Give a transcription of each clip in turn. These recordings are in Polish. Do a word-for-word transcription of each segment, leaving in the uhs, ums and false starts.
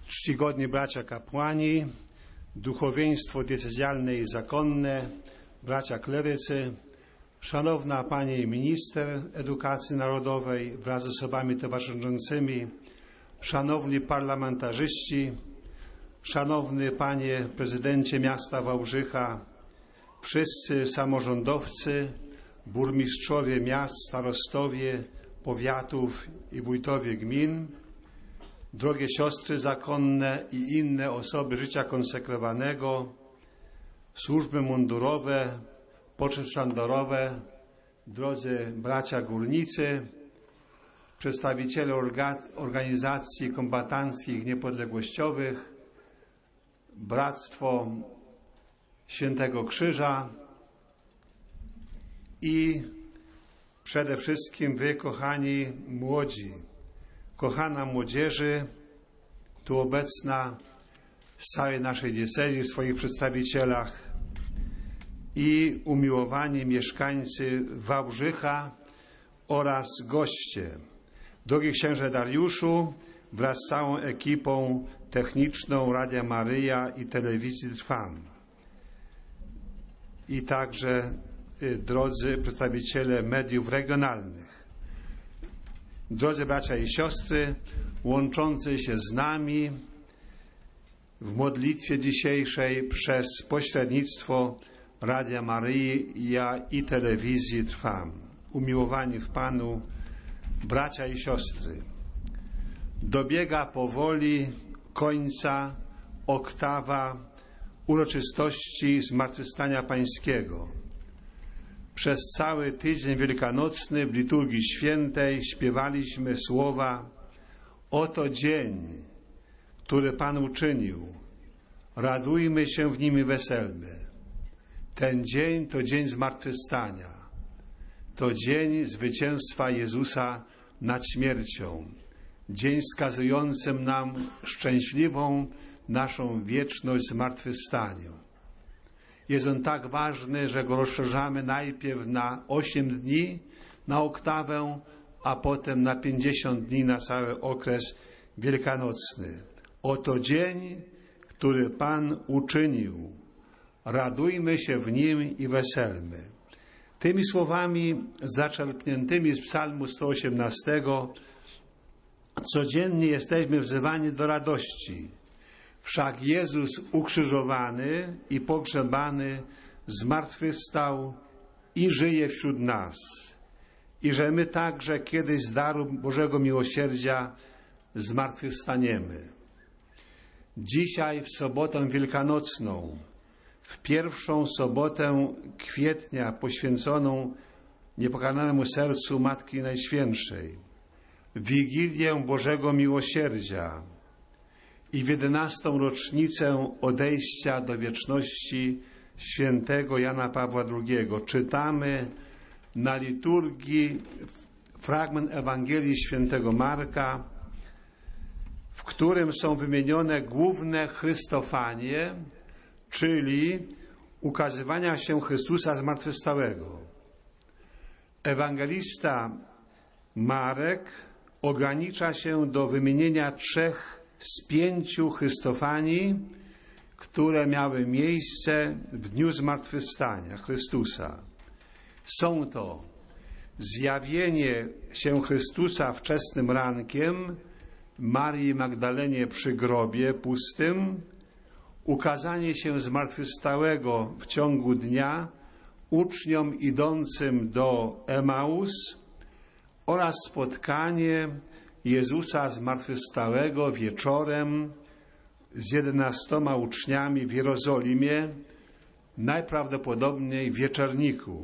Czcigodni bracia kapłani, duchowieństwo diecezjalne i zakonne, bracia klerycy, szanowna pani minister edukacji narodowej wraz z osobami towarzyszącymi, szanowni parlamentarzyści, szanowny panie prezydencie miasta Wałbrzycha, wszyscy samorządowcy, burmistrzowie miast, starostowie, powiatów i wójtowie gmin, drogie siostry zakonne i inne osoby życia konsekrowanego, służby mundurowe, poczty sztandarowe, drodzy bracia górnicy, przedstawiciele organizacji kombatanckich niepodległościowych, Bractwo Świętego Krzyża i przede wszystkim wy, kochani młodzi, kochana młodzieży, tu obecna z całej naszej diecezji w swoich przedstawicielach i umiłowani mieszkańcy Wałbrzycha oraz goście. Drogi księże Dariuszu, wraz z całą ekipą techniczną Radia Maryja i Telewizji Trwam. I także y, drodzy przedstawiciele mediów regionalnych. Drodzy bracia i siostry, łączący się z nami w modlitwie dzisiejszej przez pośrednictwo Radia Maryja i Telewizji Trwam. Umiłowani w Panu bracia i siostry, dobiega powoli końca oktawa uroczystości Zmartwychwstania Pańskiego. Przez cały tydzień wielkanocny w liturgii świętej śpiewaliśmy słowa: oto dzień, który Pan uczynił, radujmy się w nim i weselmy. Ten dzień to dzień zmartwychwstania, to dzień zwycięstwa Jezusa nad śmiercią, dzień wskazujący nam szczęśliwą naszą wieczność w zmartwychwstaniu. Jest on tak ważny, że go rozszerzamy najpierw na osiem dni na oktawę, a potem na pięćdziesiąt dni na cały okres wielkanocny. Oto dzień, który Pan uczynił. Radujmy się w nim i weselmy. Tymi słowami zaczerpniętymi z Psalmu sto osiemnastego codziennie jesteśmy wzywani do radości. Wszak Jezus ukrzyżowany i pogrzebany zmartwychwstał i żyje wśród nas. I że my także kiedyś z daru Bożego miłosierdzia zmartwychwstaniemy. Dzisiaj w sobotę wielkanocną, w pierwszą sobotę kwietnia poświęconą niepokalanemu sercu Matki Najświętszej, Wigilię Bożego Miłosierdzia i w jedenastą rocznicę odejścia do wieczności świętego Jana Pawła drugiego czytamy na liturgii fragment Ewangelii świętego Marka, w którym są wymienione główne Chrystofanie, czyli ukazywania się Chrystusa zmartwychwstałego. Ewangelista Marek ogranicza się do wymienienia trzech z pięciu Chrystofanii, które miały miejsce w dniu zmartwychwstania Chrystusa. Są to zjawienie się Chrystusa wczesnym rankiem Marii Magdalenie przy grobie pustym, ukazanie się zmartwychwstałego w ciągu dnia uczniom idącym do Emaus oraz spotkanie Jezusa zmartwychwstałego wieczorem z jedenastoma uczniami w Jerozolimie, najprawdopodobniej w wieczorniku.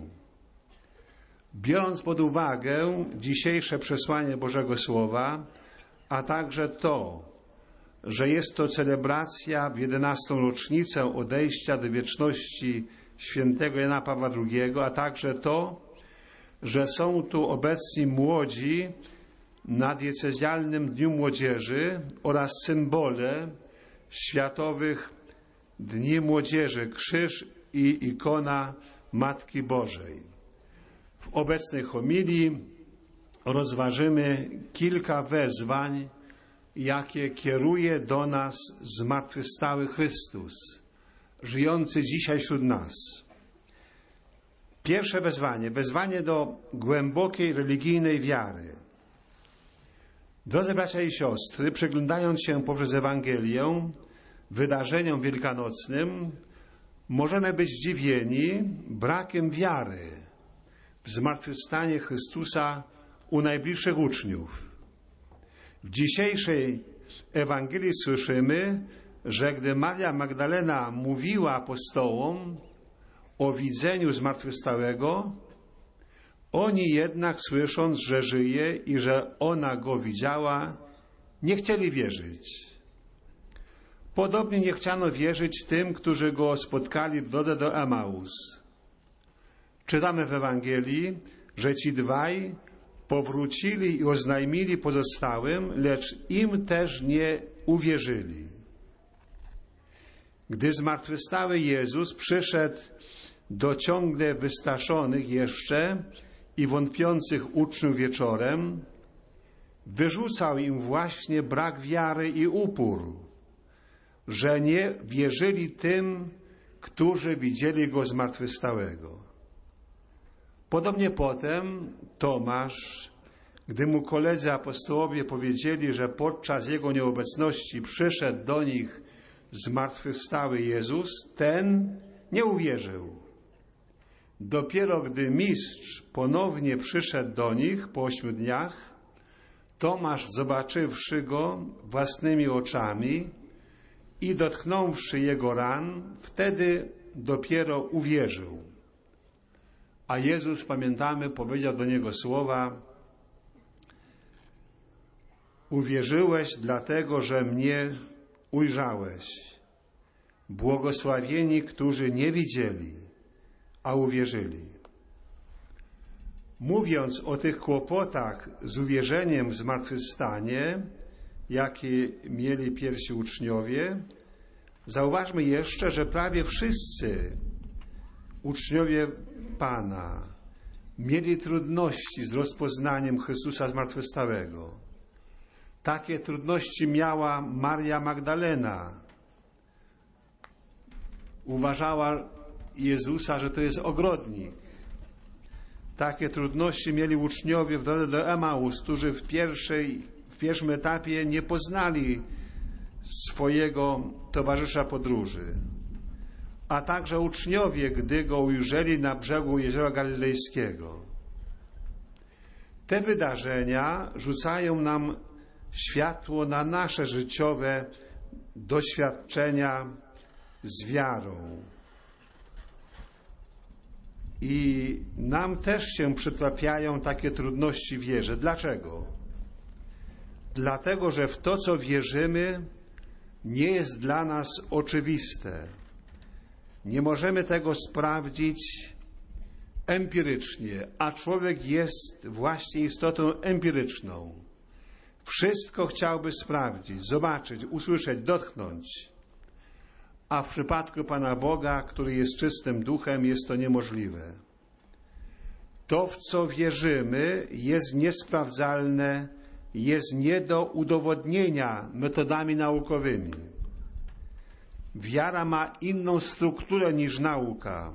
Biorąc pod uwagę dzisiejsze przesłanie Bożego Słowa, a także to, że jest to celebracja w jedenastą rocznicę odejścia do wieczności świętego Jana Pawła drugiego, a także to, że są tu obecni młodzi na diecezjalnym Dniu Młodzieży oraz symbole światowych Dni Młodzieży, krzyż i ikona Matki Bożej. W obecnej homilii rozważymy kilka wezwań jakie kieruje do nas zmartwychwstały Chrystus, żyjący dzisiaj wśród nas. Pierwsze wezwanie, wezwanie do głębokiej religijnej wiary. Drodzy bracia i siostry, przyglądając się poprzez Ewangelię wydarzeniom wielkanocnym, możemy być zdziwieni brakiem wiary w zmartwychwstanie Chrystusa u najbliższych uczniów. W dzisiejszej Ewangelii słyszymy, że gdy Maria Magdalena mówiła apostołom o widzeniu zmartwychwstałego, oni jednak, słysząc, że żyje i że ona go widziała, nie chcieli wierzyć. Podobnie nie chciano wierzyć tym, którzy go spotkali w drodze do Emaus. Czytamy w Ewangelii, że ci dwaj powrócili i oznajmili pozostałym, lecz im też nie uwierzyli. Gdy zmartwychwstały Jezus przyszedł do ciągle wystraszonych jeszcze i wątpiących uczniów wieczorem, wyrzucał im właśnie brak wiary i upór, że nie wierzyli tym, którzy widzieli go zmartwychwstałego. Podobnie potem Tomasz, gdy mu koledzy apostołowie powiedzieli, że podczas jego nieobecności przyszedł do nich zmartwychwstały Jezus, ten nie uwierzył. Dopiero gdy mistrz ponownie przyszedł do nich po ośmiu dniach, Tomasz, zobaczywszy go własnymi oczami i dotknąwszy jego ran, wtedy dopiero uwierzył. A Jezus, pamiętamy, powiedział do niego słowa: uwierzyłeś dlatego, że mnie ujrzałeś. Błogosławieni, którzy nie widzieli, a uwierzyli. Mówiąc o tych kłopotach z uwierzeniem w zmartwychwstanie, jakie mieli pierwsi uczniowie, zauważmy jeszcze, że prawie wszyscy uczniowie Pana mieli trudności z rozpoznaniem Chrystusa zmartwychwstałego. Takie trudności miała Maria Magdalena. Uważała Jezusa, że to jest ogrodnik. Takie trudności mieli uczniowie w drodze do Emaus, którzy w, pierwszej, w pierwszym etapie nie poznali swojego towarzysza podróży. A także uczniowie, gdy go ujrzeli na brzegu Jeziora Galilejskiego. Te wydarzenia rzucają nam światło na nasze życiowe doświadczenia z wiarą. I nam też się przytrafiają takie trudności w wierze. Dlaczego? Dlatego, że w to, co wierzymy, nie jest dla nas oczywiste. Nie możemy tego sprawdzić empirycznie, a człowiek jest właśnie istotą empiryczną. Wszystko chciałby sprawdzić, zobaczyć, usłyszeć, dotknąć. A w przypadku Pana Boga, który jest czystym duchem, jest to niemożliwe. To, w co wierzymy, jest niesprawdzalne, jest nie do udowodnienia metodami naukowymi. Wiara ma inną strukturę niż nauka.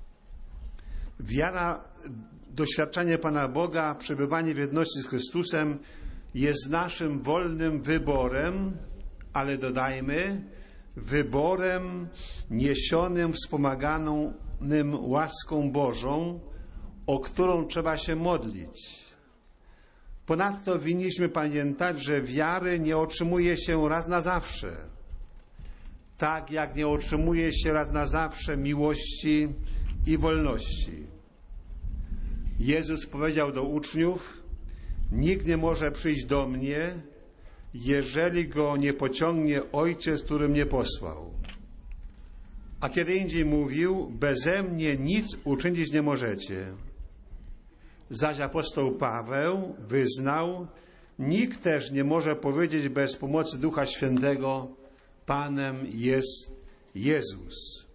Wiara, doświadczenie Pana Boga, przebywanie w jedności z Chrystusem jest naszym wolnym wyborem, ale dodajmy, wyborem niesionym, wspomaganym łaską Bożą, o którą trzeba się modlić. Ponadto winniśmy pamiętać, że wiary nie otrzymuje się raz na zawsze. Tak jak nie otrzymuje się raz na zawsze miłości i wolności. Jezus powiedział do uczniów: nikt nie może przyjść do mnie, jeżeli go nie pociągnie Ojciec, który mnie posłał. A kiedy indziej mówił: beze mnie nic uczynić nie możecie. Zaś apostoł Paweł wyznał: nikt też nie może powiedzieć bez pomocy Ducha Świętego: Panem jest Jezus.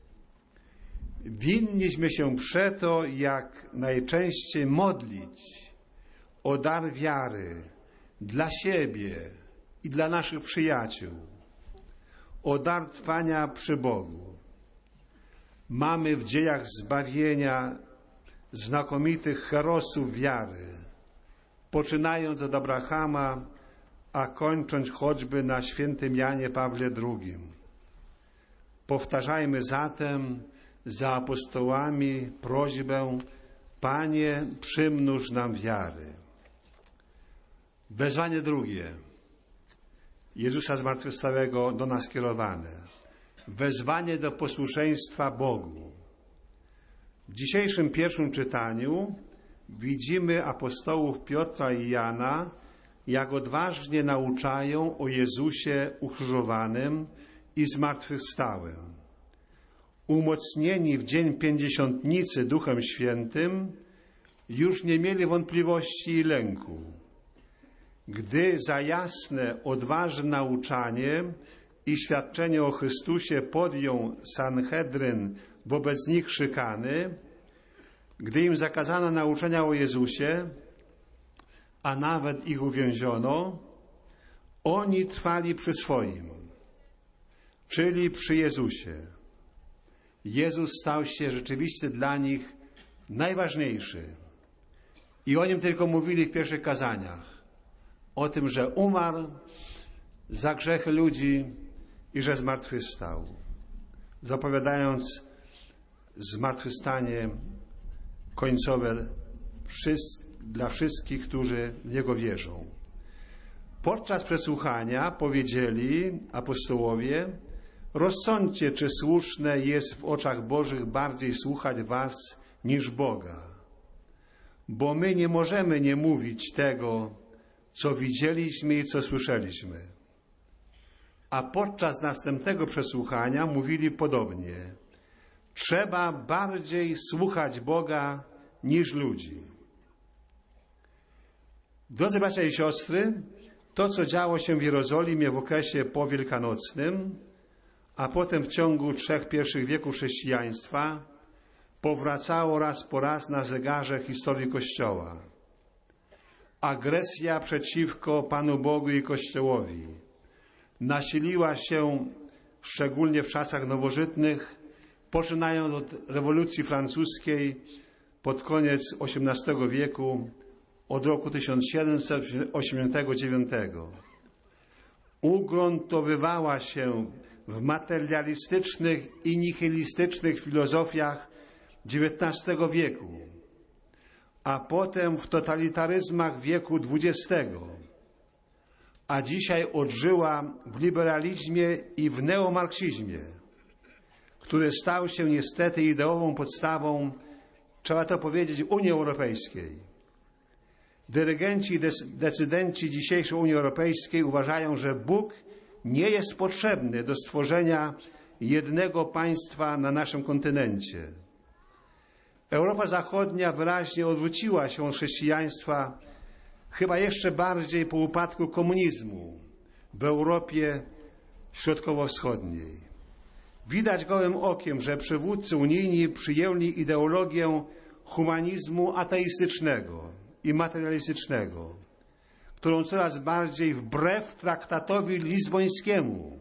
Winniśmy się przeto jak najczęściej modlić o dar wiary dla siebie, i dla naszych przyjaciół, o dar trwania przy Bogu. Mamy w dziejach zbawienia znakomitych herosów wiary, poczynając od Abrahama, a kończąc choćby na świętym Janie Pawle drugim. Powtarzajmy zatem za apostołami prośbę: Panie, przymnóż nam wiary. Wezwanie drugie, Jezusa Zmartwychwstałego do nas kierowane. Wezwanie do posłuszeństwa Bogu. W dzisiejszym pierwszym czytaniu widzimy apostołów Piotra i Jana, jak odważnie nauczają o Jezusie ukrzyżowanym i zmartwychwstałym. Umocnieni w dzień Pięćdziesiątnicy Duchem Świętym, już nie mieli wątpliwości i lęku. Gdy za jasne, odważne nauczanie i świadczenie o Chrystusie podjął Sanhedryn wobec nich szykany, gdy im zakazano nauczania o Jezusie, a nawet ich uwięziono, oni trwali przy swoim, czyli przy Jezusie. Jezus stał się rzeczywiście dla nich najważniejszy. I o Nim tylko mówili w pierwszych kazaniach. O tym, że umarł za grzechy ludzi i że zmartwychwstał. Zapowiadając zmartwychwstanie końcowe dla wszystkich, którzy w Niego wierzą. Podczas przesłuchania powiedzieli apostołowie: rozsądźcie, czy słuszne jest w oczach Bożych bardziej słuchać was niż Boga. Bo my nie możemy nie mówić tego, co widzieliśmy i co słyszeliśmy. A podczas następnego przesłuchania mówili podobnie: trzeba bardziej słuchać Boga niż ludzi. Drodzy bracia i siostry, to, co działo się w Jerozolimie w okresie powielkanocnym, a potem w ciągu trzech pierwszych wieków chrześcijaństwa, powracało raz po raz na zegarze historii Kościoła. Agresja przeciwko Panu Bogu i Kościołowi nasiliła się szczególnie w czasach nowożytnych, poczynając od rewolucji francuskiej pod koniec osiemnastego wieku, od roku tysiąc siedemset osiemdziesiątego dziewiątego. Ugruntowywała się w materialistycznych i nihilistycznych filozofiach dziewiętnastego wieku, a potem w totalitaryzmach wieku dwudziestego, a dzisiaj odżyła w liberalizmie i w neomarksizmie, który stał się niestety ideową podstawą, trzeba to powiedzieć, Unii Europejskiej. Dyrygenci i decydenci dzisiejszej Unii Europejskiej uważają, że Bóg nie jest potrzebny do stworzenia jednego państwa na naszym kontynencie. Europa Zachodnia wyraźnie odwróciła się od chrześcijaństwa, chyba jeszcze bardziej po upadku komunizmu w Europie Środkowo-Wschodniej. Widać gołym okiem, że przywódcy unijni przyjęli ideologię humanizmu ateistycznego i materialistycznego, którą coraz bardziej wbrew traktatowi lizbońskiemu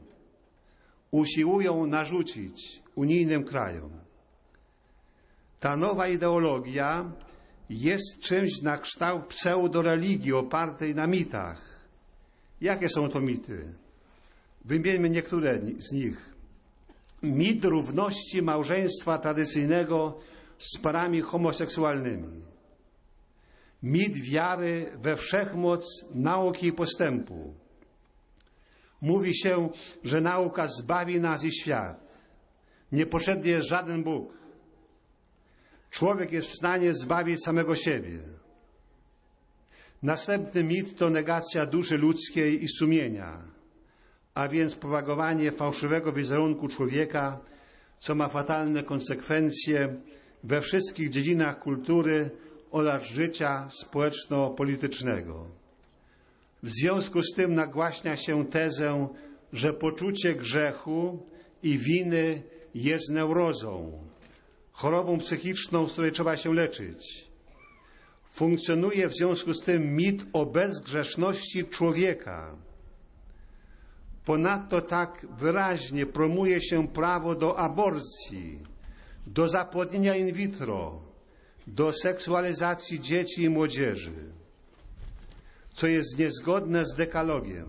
usiłują narzucić unijnym krajom. Ta nowa ideologia jest czymś na kształt pseudoreligii opartej na mitach. Jakie są to mity? Wymieńmy niektóre z nich. Mit równości małżeństwa tradycyjnego z parami homoseksualnymi. Mit wiary we wszechmoc nauki i postępu. Mówi się, że nauka zbawi nas i świat. Niepotrzebny jest żaden Bóg. Człowiek jest w stanie zbawić samego siebie. Następny mit to negacja duszy ludzkiej i sumienia, a więc propagowanie fałszywego wizerunku człowieka, co ma fatalne konsekwencje we wszystkich dziedzinach kultury oraz życia społeczno-politycznego. W związku z tym nagłaśnia się tezę, że poczucie grzechu i winy jest neurozą, chorobą psychiczną, z której trzeba się leczyć. Funkcjonuje w związku z tym mit o bezgrzeszności człowieka, Ponadto tak wyraźnie promuje się prawo do aborcji, do zapłodnienia in vitro, do seksualizacji dzieci i młodzieży, co jest niezgodne z dekalogiem.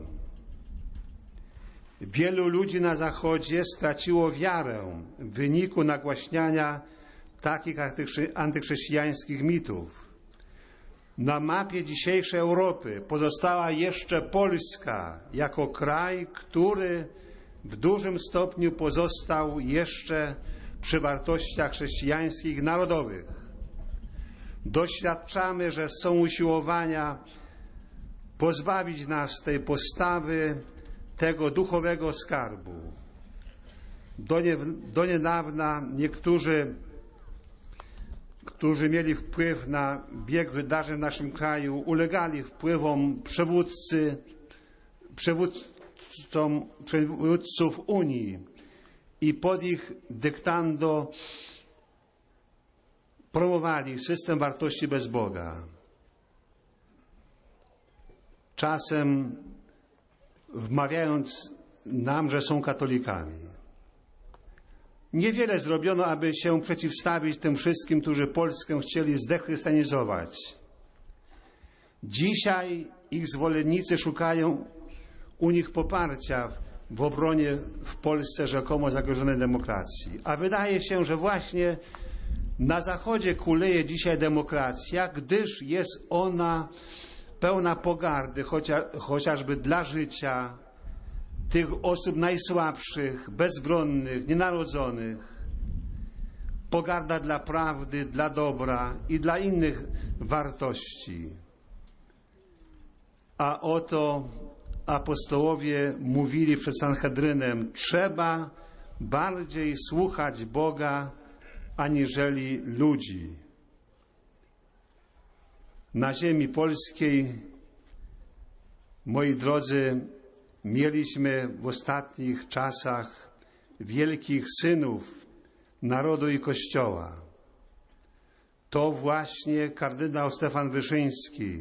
Wielu ludzi na Zachodzie straciło wiarę w wyniku nagłaśniania takich antychrześcijańskich mitów. Na mapie dzisiejszej Europy pozostała jeszcze Polska jako kraj, który w dużym stopniu pozostał jeszcze przy wartościach chrześcijańskich narodowych. Doświadczamy, że są usiłowania pozbawić nas tej postawy, tego duchowego skarbu. Do, nie, do niedawna niektórzy, którzy mieli wpływ na bieg wydarzeń w naszym kraju, ulegali wpływom przywódcy, przywódcom, przywódców Unii i pod ich dyktando promowali system wartości bez Boga. Czasem wmawiając nam, że są katolikami. Niewiele zrobiono, aby się przeciwstawić tym wszystkim, którzy Polskę chcieli zdechrystianizować. Dzisiaj ich zwolennicy szukają u nich poparcia w obronie w Polsce rzekomo zagrożonej demokracji. A wydaje się, że właśnie na Zachodzie kuleje dzisiaj demokracja, gdyż jest ona pełna pogardy, chociaż, chociażby dla życia tych osób najsłabszych, bezbronnych, nienarodzonych. Pogarda dla prawdy, dla dobra i dla innych wartości. A oto apostołowie mówili przed Sanhedrynem: trzeba bardziej słuchać Boga aniżeli ludzi. Na ziemi polskiej, moi drodzy, mieliśmy w ostatnich czasach wielkich synów narodu i Kościoła. To właśnie kardynał Stefan Wyszyński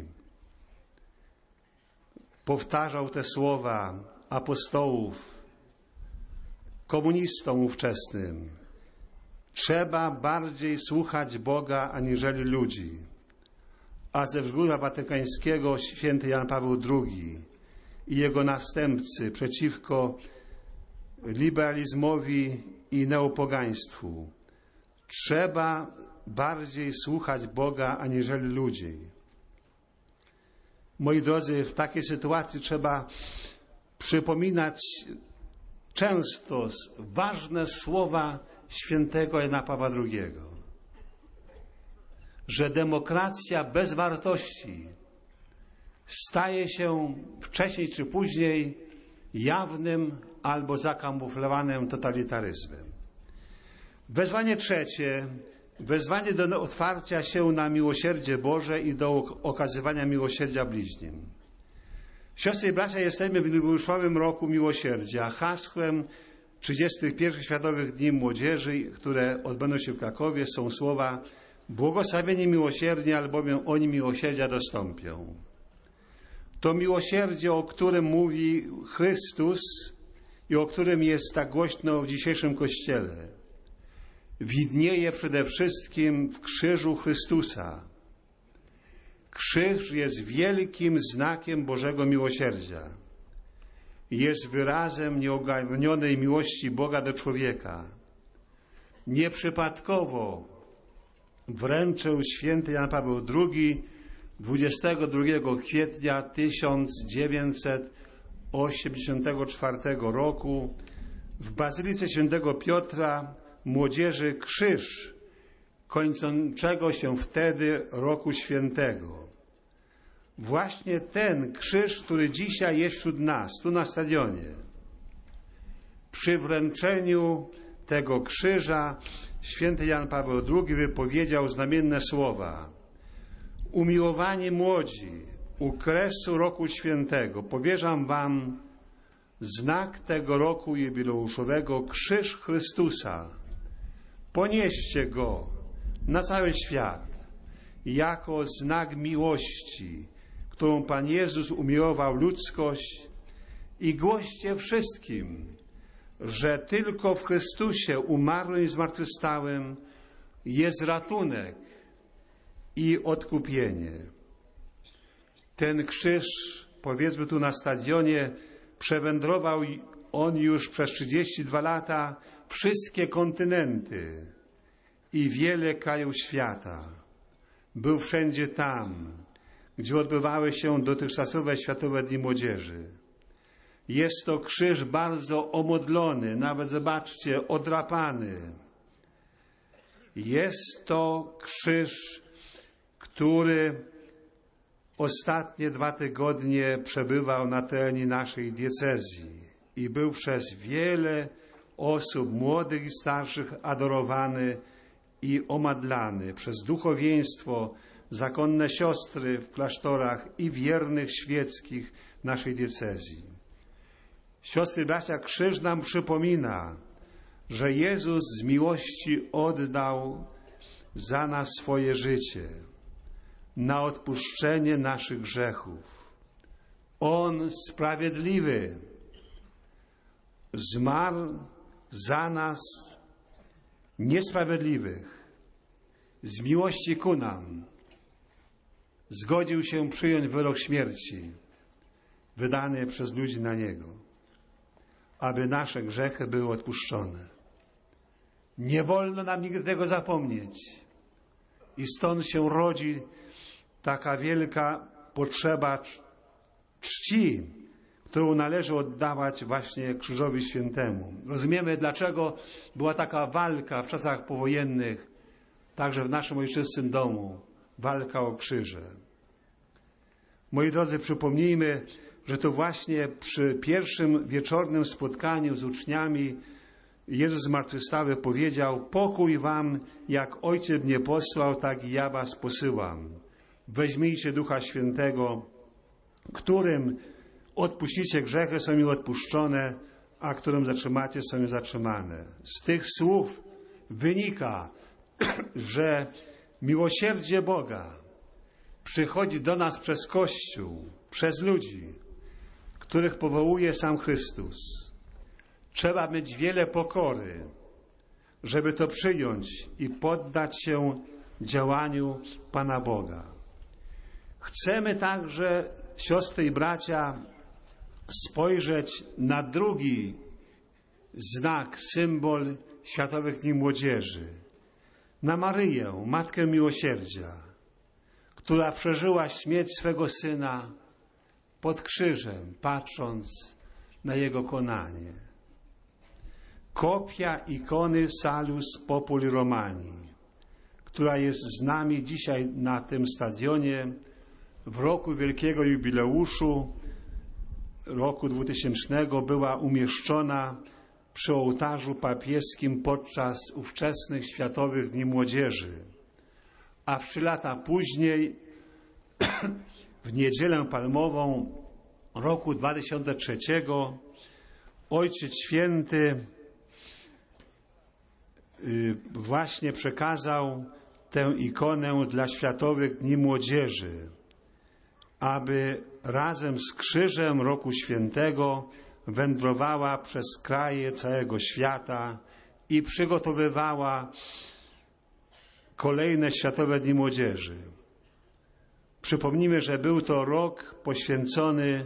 powtarzał te słowa apostołów komunistom ówczesnym. Trzeba bardziej słuchać Boga aniżeli ludzi. A ze wzgórza watykańskiego święty Jan Paweł drugi i jego następcy przeciwko liberalizmowi i neopogaństwu. Trzeba bardziej słuchać Boga aniżeli ludzi. Moi drodzy, w takiej sytuacji trzeba przypominać często ważne słowa świętego Jana Pawła drugiego. Że demokracja bez wartości staje się wcześniej czy później jawnym albo zakamuflowanym totalitaryzmem. Wezwanie trzecie, wezwanie do otwarcia się na miłosierdzie Boże i do okazywania miłosierdzia bliźnim. Siostry i bracia, jesteśmy w jubileuszowym roku miłosierdzia. Hasłem trzydziestych pierwszych Światowych Dni Młodzieży, które odbędą się w Krakowie, są słowa: błogosławieni miłosierni, albowiem oni miłosierdzia dostąpią. To miłosierdzie, o którym mówi Chrystus i o którym jest tak głośno w dzisiejszym Kościele, widnieje przede wszystkim w krzyżu Chrystusa. Krzyż jest wielkim znakiem Bożego miłosierdzia. Jest wyrazem nieogarnionej miłości Boga do człowieka. Nieprzypadkowo wręczył święty Jan Paweł drugi dwudziestego drugiego kwietnia tysiąc dziewięćset osiemdziesiątego czwartego roku w Bazylice Świętego Piotra młodzieży krzyż kończącego się wtedy roku świętego. Właśnie ten krzyż, który dzisiaj jest wśród nas, tu na stadionie. Przy wręczeniu tego krzyża święty Jan Paweł drugi wypowiedział znamienne słowa: umiłowani młodzi, u kresu roku świętego powierzam wam znak tego roku jubileuszowego, krzyż Chrystusa. Ponieście go na cały świat jako znak miłości, którą Pan Jezus umiłował ludzkość i głoście wszystkim, że tylko w Chrystusie umarłym i zmartwychwstałym jest ratunek i odkupienie. Ten krzyż, powiedzmy tu na stadionie, przewędrował on już przez trzydzieści dwa lata wszystkie kontynenty i wiele krajów świata. Był wszędzie tam, gdzie odbywały się dotychczasowe Światowe Dni Młodzieży. Jest to krzyż bardzo omodlony, nawet zobaczcie, odrapany. Jest to krzyż, który ostatnie dwa tygodnie przebywał na terenie naszej diecezji i był przez wiele osób, młodych i starszych, adorowany i omadlany przez duchowieństwo, zakonne siostry w klasztorach i wiernych świeckich naszej diecezji. Siostry, bracia, krzyż nam przypomina, że Jezus z miłości oddał za nas swoje życie na odpuszczenie naszych grzechów. On sprawiedliwy zmarł za nas niesprawiedliwych. Z miłości ku nam zgodził się przyjąć wyrok śmierci wydany przez ludzi na Niego, aby nasze grzechy były odpuszczone. Nie wolno nam nigdy tego zapomnieć. I stąd się rodzi taka wielka potrzeba czci, którą należy oddawać właśnie Krzyżowi Świętemu. Rozumiemy, dlaczego była taka walka w czasach powojennych, także w naszym ojczystym domu, walka o krzyże. Moi drodzy, przypomnijmy, że to właśnie przy pierwszym wieczornym spotkaniu z uczniami Jezus zmartwychwstały powiedział: pokój wam, jak Ojciec mnie posłał, tak i ja was posyłam. Weźmijcie Ducha Świętego, którym odpuścicie grzechy, są mi odpuszczone, a którym zatrzymacie, są mi zatrzymane. Z tych słów wynika, że miłosierdzie Boga przychodzi do nas przez Kościół, przez ludzi, których powołuje sam Chrystus. Trzeba mieć wiele pokory, żeby to przyjąć i poddać się działaniu Pana Boga. Chcemy także, siostry i bracia, spojrzeć na drugi znak, symbol Światowych Dni Młodzieży. Na Maryję, Matkę Miłosierdzia, która przeżyła śmierć swego Syna pod krzyżem, patrząc na Jego konanie. Kopia ikony Salus Populi Romani, która jest z nami dzisiaj na tym stadionie w roku wielkiego jubileuszu, roku dwutysięcznego, była umieszczona przy ołtarzu papieskim podczas ówczesnych Światowych Dni Młodzieży. A trzy lata później, w Niedzielę Palmową roku dwa tysiące trzeciego, Ojciec Święty właśnie przekazał tę ikonę dla Światowych Dni Młodzieży, aby razem z krzyżem Roku Świętego wędrowała przez kraje całego świata i przygotowywała kolejne Światowe Dni Młodzieży. Przypomnijmy, że był to rok poświęcony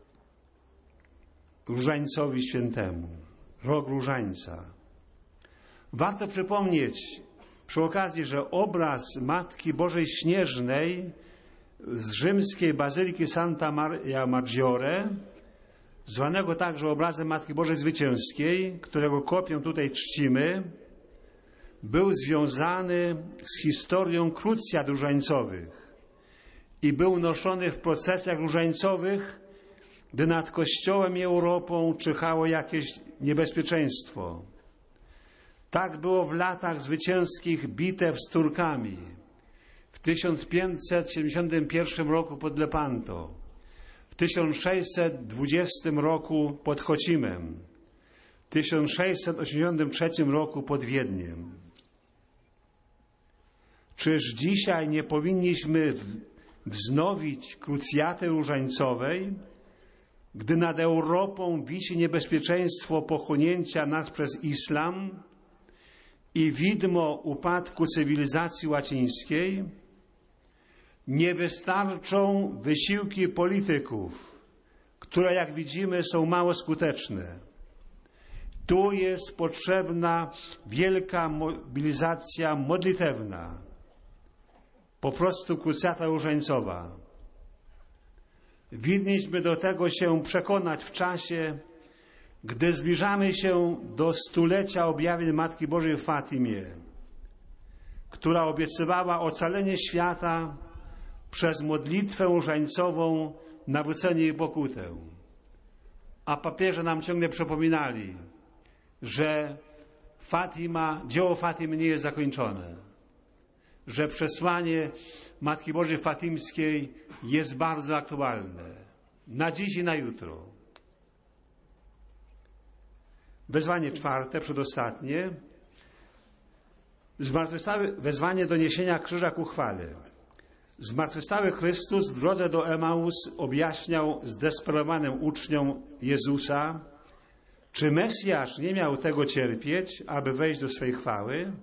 Różańcowi Świętemu, rok Różańca. Warto przypomnieć przy okazji, że obraz Matki Bożej Śnieżnej z rzymskiej Bazyliki Santa Maria Maggiore, zwanego także obrazem Matki Bożej Zwycięskiej, którego kopię tutaj czcimy, był związany z historią krucjat różańcowych i był noszony w procesjach różańcowych, gdy nad Kościołem i Europą czyhało jakieś niebezpieczeństwo. Tak było w latach zwycięskich bitew z Turkami w tysiąc pięćset siedemdziesiątym pierwszym roku pod Lepanto, w tysiąc sześćset dwudziestym roku pod Chocimem, w tysiąc sześćset osiemdziesiątym trzecim roku pod Wiedniem. Czyż dzisiaj nie powinniśmy wznowić krucjaty różańcowej gdy nad Europą wisi niebezpieczeństwo pochłonięcia nas przez islam i widmo upadku cywilizacji łacińskiej, nie wystarczą wysiłki polityków, które, jak widzimy, są mało skuteczne. Tu jest potrzebna wielka mobilizacja modlitewna, po prostu krucjata różańcowa. Winniśmy do tego się przekonać w czasie, gdy zbliżamy się do stulecia objawień Matki Bożej w Fatimie, która obiecywała ocalenie świata przez modlitwę różańcową, nawrócenie i pokutę. A papieże nam ciągle przypominali, że Fatima, dzieło Fatimy nie jest zakończone, że przesłanie Matki Bożej Fatimskiej jest bardzo aktualne, na dziś i na jutro. Wezwanie czwarte, przedostatnie, zmartwychwstały, wezwanie do niesienia krzyża ku chwale. Zmartwychwstały Chrystus w drodze do Emaus objaśniał zdesperowanym uczniom Jezusa, czy Mesjasz nie miał tego cierpieć, aby wejść do swej chwały?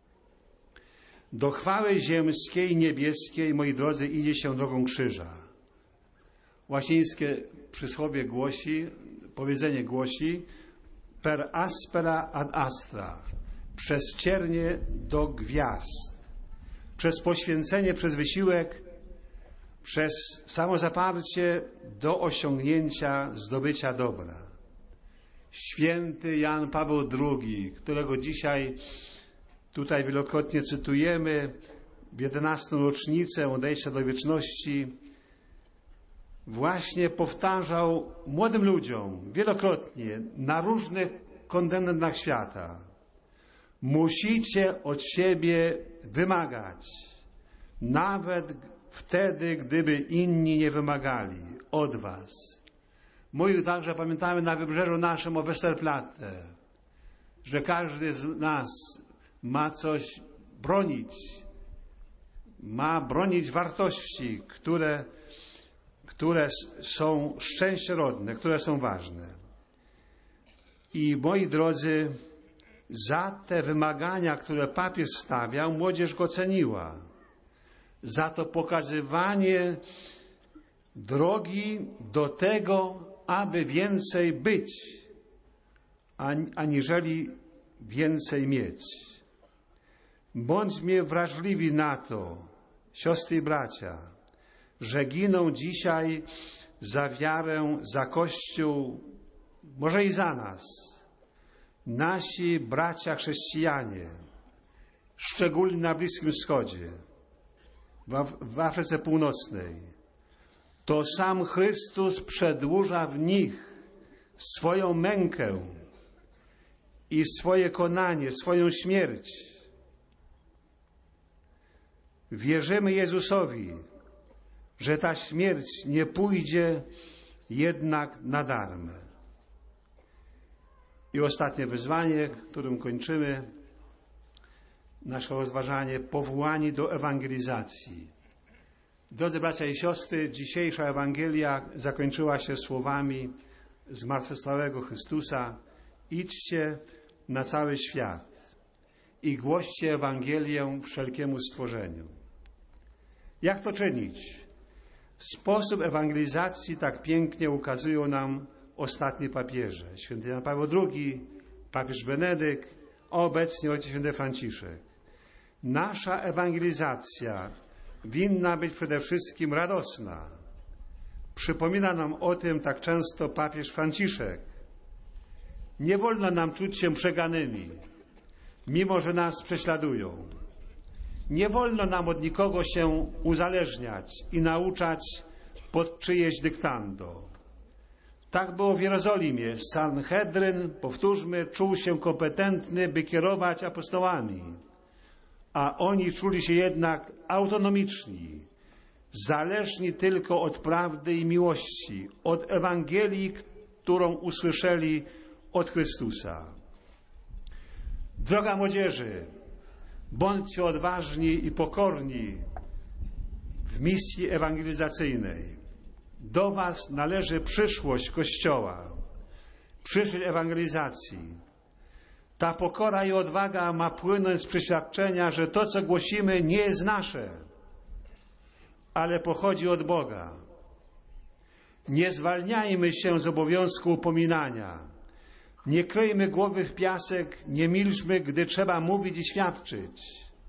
Do chwały ziemskiej, niebieskiej, moi drodzy, idzie się drogą krzyża. Łacińskie przysłowie głosi, powiedzenie głosi, per aspera ad astra, przez ciernie do gwiazd, przez poświęcenie, przez wysiłek, przez samozaparcie do osiągnięcia, zdobycia dobra. Święty Jan Paweł drugi, którego dzisiaj tutaj wielokrotnie cytujemy, w jedenastą rocznicę odejścia do wieczności, właśnie powtarzał młodym ludziom wielokrotnie na różnych kontynentach świata: musicie od siebie wymagać, nawet wtedy, gdyby inni nie wymagali od was. Mówił także, pamiętamy, na wybrzeżu naszym o Westerplatte, że każdy z nas ma coś bronić, ma bronić wartości, które, które są szczęściorodne, które są ważne. I moi drodzy, za te wymagania, które papież stawiał, młodzież go ceniła. Za to pokazywanie drogi do tego, aby więcej być, aniżeli więcej mieć. Bądźmy wrażliwi na to, siostry i bracia, że giną dzisiaj za wiarę, za Kościół, może i za nas, nasi bracia chrześcijanie, szczególnie na Bliskim Wschodzie, w Afryce Północnej. To sam Chrystus przedłuża w nich swoją mękę i swoje konanie, swoją śmierć. Wierzymy Jezusowi, że ta śmierć nie pójdzie jednak na darmo. I ostatnie wyzwanie, którym kończymy nasze rozważanie, powołani do ewangelizacji. Drodzy bracia i siostry, dzisiejsza Ewangelia zakończyła się słowami zmartwychwstałego Chrystusa: idźcie na cały świat i głoście Ewangelię wszelkiemu stworzeniu. Jak to czynić? Sposób ewangelizacji tak pięknie ukazują nam ostatni papieże. Święty Jan Paweł drugi, papież Benedykt, a obecnie ojciec święty Franciszek. Nasza ewangelizacja winna być przede wszystkim radosna. Przypomina nam o tym tak często papież Franciszek. Nie wolno nam czuć się przeganymi, mimo że nas prześladują. Nie wolno nam od nikogo się uzależniać i nauczać pod czyjeś dyktando. Tak było w Jerozolimie. Sanhedryn, powtórzmy, czuł się kompetentny, by kierować apostołami, a oni czuli się jednak autonomiczni, zależni tylko od prawdy i miłości, od Ewangelii, którą usłyszeli od Chrystusa. Droga młodzieży, bądźcie odważni i pokorni w misji ewangelizacyjnej. Do was należy przyszłość Kościoła, przyszłość ewangelizacji. Ta pokora i odwaga ma płynąć z przeświadczenia, że to, co głosimy, nie jest nasze, ale pochodzi od Boga. Nie zwalniajmy się z obowiązku upominania. Nie kryjmy głowy w piasek, nie milczmy, gdy trzeba mówić i świadczyć.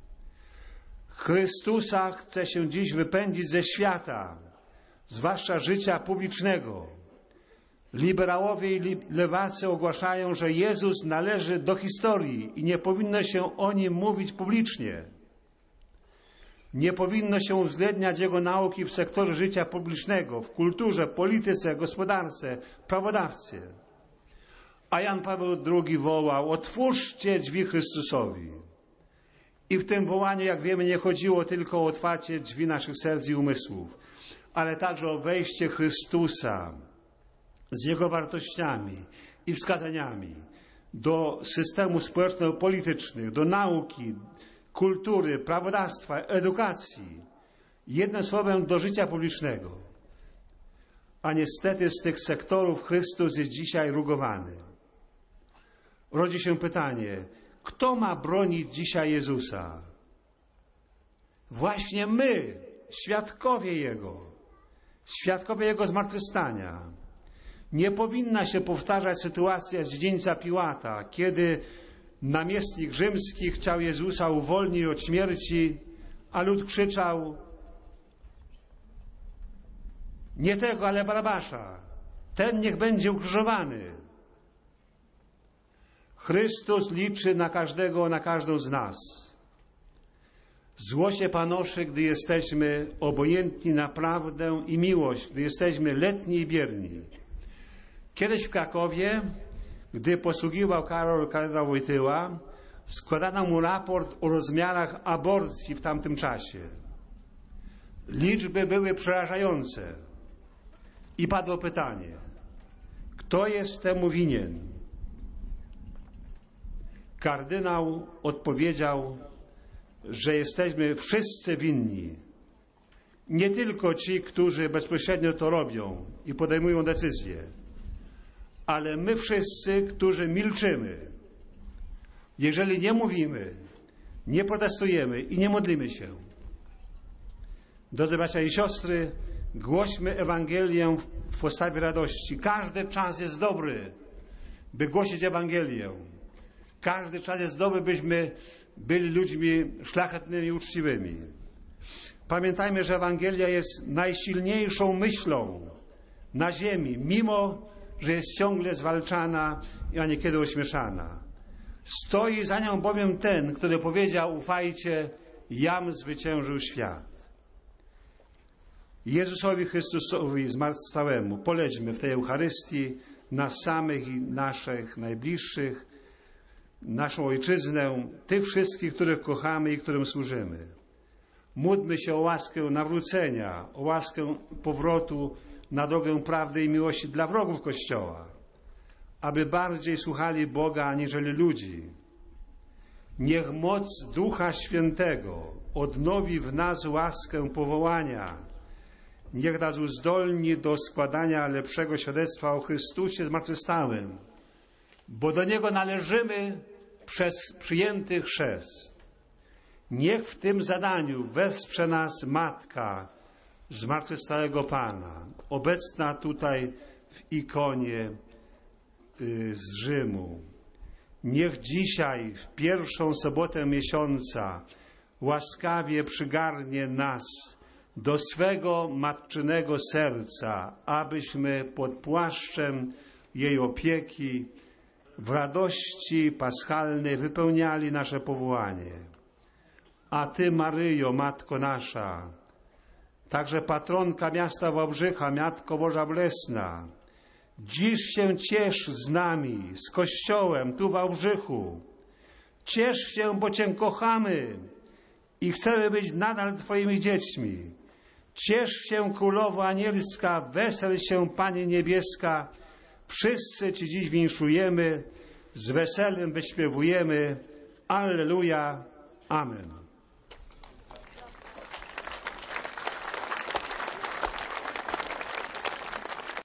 Chrystusa chce się dziś wypędzić ze świata, zwłaszcza życia publicznego. Liberałowie i lewacy ogłaszają, że Jezus należy do historii i nie powinno się o Nim mówić publicznie. Nie powinno się uwzględniać Jego nauki w sektorze życia publicznego, w kulturze, polityce, gospodarce, prawodawstwie. A Jan Paweł drugi wołał: otwórzcie drzwi Chrystusowi. I w tym wołaniu, jak wiemy, nie chodziło tylko o otwarcie drzwi naszych serc i umysłów, ale także o wejście Chrystusa z Jego wartościami i wskazaniami do systemu społeczno-politycznych, do nauki, kultury, prawodawstwa, edukacji. Jednym słowem, do życia publicznego. A niestety z tych sektorów Chrystus jest dzisiaj rugowany. Rodzi się pytanie, kto ma bronić dzisiaj Jezusa? Właśnie my, świadkowie Jego, świadkowie Jego zmartwychwstania. Nie powinna się powtarzać sytuacja z dziedzińca Piłata, kiedy namiestnik rzymski chciał Jezusa uwolnić od śmierci, a lud krzyczał: nie tego, ale Barabasza. Ten niech będzie ukrzyżowany. Chrystus liczy na każdego, na każdą z nas. Zło się panoszy, gdy jesteśmy obojętni na prawdę i miłość, gdy jesteśmy letni i bierni. Kiedyś w Krakowie, gdy posługiwał Karol kardynał Wojtyła, składano mu raport o rozmiarach aborcji w tamtym czasie. Liczby były przerażające. I padło pytanie, kto jest temu winien? Kardynał odpowiedział, że jesteśmy wszyscy winni. Nie tylko ci, którzy bezpośrednio to robią i podejmują decyzje, ale my wszyscy, którzy milczymy. Jeżeli nie mówimy, nie protestujemy i nie modlimy się. Drodzy bracia i siostry, głośmy Ewangelię w postawie radości. Każdy czas jest dobry, by głosić Ewangelię. Każdy czas jest dobry, byśmy byli ludźmi szlachetnymi i uczciwymi. Pamiętajmy, że Ewangelia jest najsilniejszą myślą na ziemi, mimo że jest ciągle zwalczana, a niekiedy ośmieszana. Stoi za nią bowiem ten, który powiedział: ufajcie, jam zwyciężył świat. Jezusowi Chrystusowi zmartwychwstałemu polećmy w tej Eucharystii nas samych i naszych najbliższych, naszą ojczyznę, tych wszystkich, których kochamy i którym służymy. Módlmy się o łaskę nawrócenia, o łaskę powrotu na drogę prawdy i miłości dla wrogów Kościoła, aby bardziej słuchali Boga aniżeli ludzi. Niech moc Ducha Świętego odnowi w nas łaskę powołania. Niech nas uzdolni do składania lepszego świadectwa o Chrystusie zmartwychwstałym, bo do Niego należymy przez przyjęty chrzest. Niech w tym zadaniu wesprze nas Matka zmartwychwstałego Pana, obecna tutaj w ikonie y, z Rzymu. Niech dzisiaj, w pierwszą sobotę miesiąca, łaskawie przygarnie nas do swego matczynego serca, abyśmy pod płaszczem jej opieki w radości paschalnej wypełniali nasze powołanie. A Ty, Maryjo, Matko nasza, także patronka miasta Wałbrzycha, Matko Boża Bolesna, dziś się ciesz z nami, z Kościołem tu w Wałbrzychu. Ciesz się, bo Cię kochamy i chcemy być nadal Twoimi dziećmi. Ciesz się, Królowo Anielska, wesel się, Pani Niebieska. Wszyscy Ci dziś winszujemy, z weselem wyśpiewujemy. Alleluja. Amen.